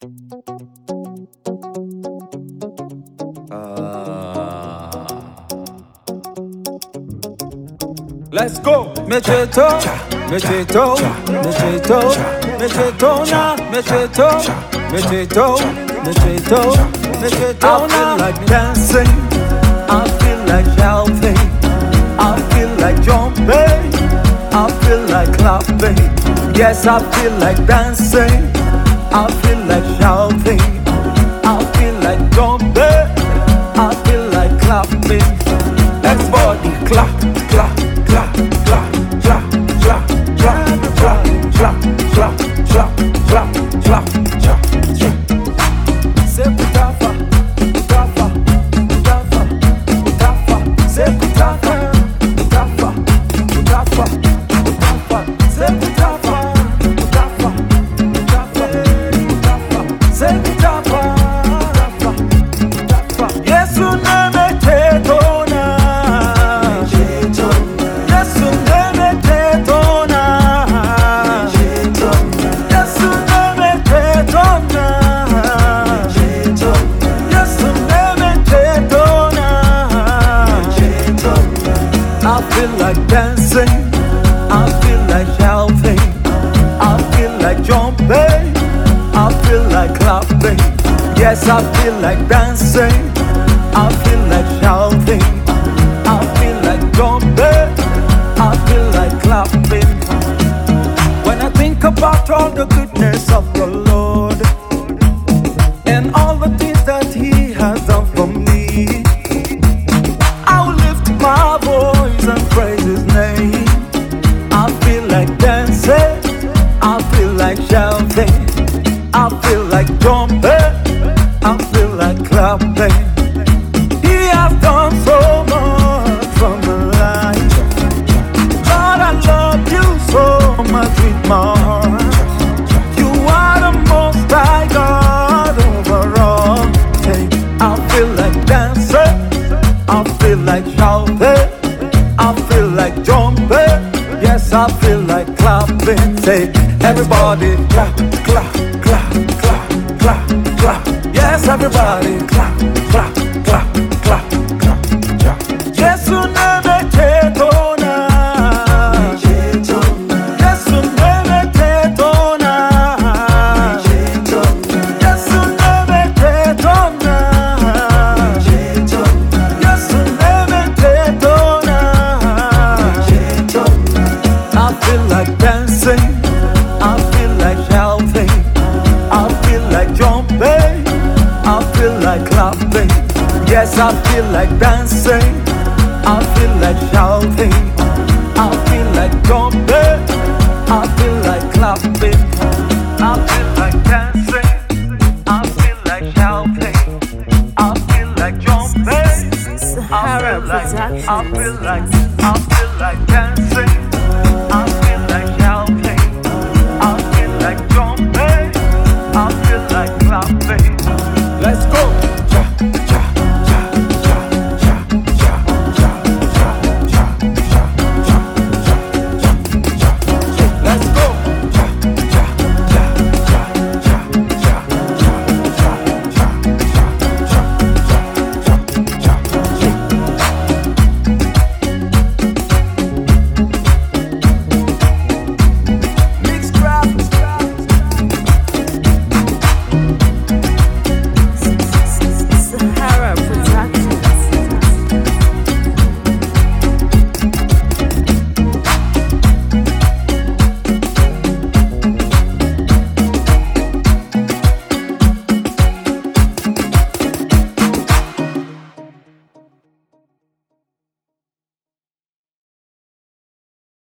Let's go. Mecheto, mecheto, mecheto, mecheto na, mecheto, mecheto, mecheto, mecheto na. I feel like dancing, I feel like shouting, I feel like jumping, I feel like clapping. Yes, I feel like dancing, I feel like shouting, I feel like jumping, I feel like clapping. Everybody clap, clap, clap, clap, clap, clap, clap, clap, clap, clap, clap, clap, clap, clap. Say putafa, putafa, putafa, putafa. Say putafa, putafa, putafa, putafa. Say putafa, putafa, putafa, putafa. Say putafa, putafa, putafa. Yes, you never take on. I feel like dancing, I feel like shouting, I feel like jumping, I feel like clapping. Yes, I feel like dancing, I feel like shouting, I feel like jumping, I feel like clapping. When I think about all the goodness of the Lord and all the things that He has done for me, I will lift my voice and praise His name. I feel like dancing, I feel like shouting, I feel like jumping, I feel like clapping. He has done so much for my life. Lord, I love you so much with my heart. You are the most high God over all. I feel like dancing, I feel like shouting, I feel like jumping. Yes, I feel like clapping. Say, everybody clap, clap, clap, clap, clap, clap. Yes, everybody clap, clap, clap, clap, clap, clap. Yes, you never take on. Yes, you never take on. Yes, you never take on. Yes, you never take on. I feel like dancing, I feel like shouting, I feel like jumping, I feel like clapping. Yes, I feel like dancing, I feel like shouting, I feel like jumping, I feel like clapping. I feel like dancing, I feel like shouting, I feel like jumping, I feel like